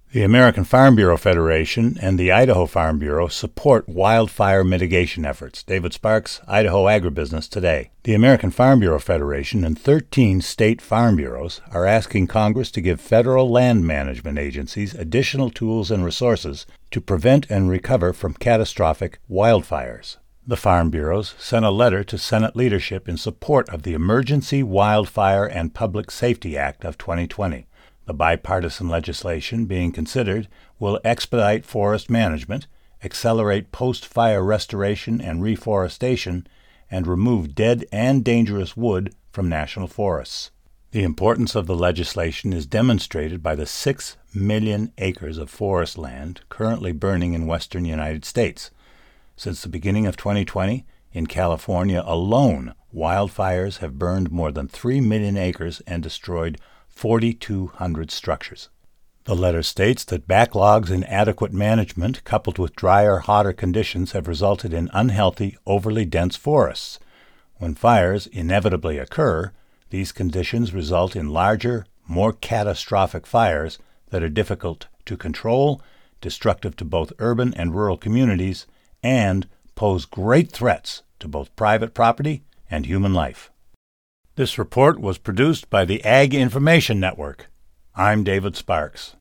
The American Farm Bureau Federation and the Idaho Farm Bureau support wildfire mitigation efforts. David Sparks, Idaho Agribusiness Today. The American Farm Bureau Federation and 13 state farm bureaus are asking Congress to give federal land management agencies additional tools and resources to prevent and recover from catastrophic wildfires. The Farm Bureaus sent a letter to Senate leadership in support of the Emergency Wildfire and Public Safety Act of 2020. The bipartisan legislation being considered will expedite forest management, accelerate post-fire restoration and reforestation, and remove dead and dangerous wood from national forests. The importance of the legislation is demonstrated by the 6 million acres of forest land currently burning in western United States. Since the beginning of 2020, in California alone, wildfires have burned more than 3 million acres and destroyed 4,200 structures. The letter states that backlogs in adequate management coupled with drier, hotter conditions have resulted in unhealthy, overly dense forests. When fires inevitably occur, these conditions result in larger, more catastrophic fires that are difficult to control, destructive to both urban and rural communities, and pose great threats to both private property and human life. This report was produced by the Ag Information Network. I'm David Sparks.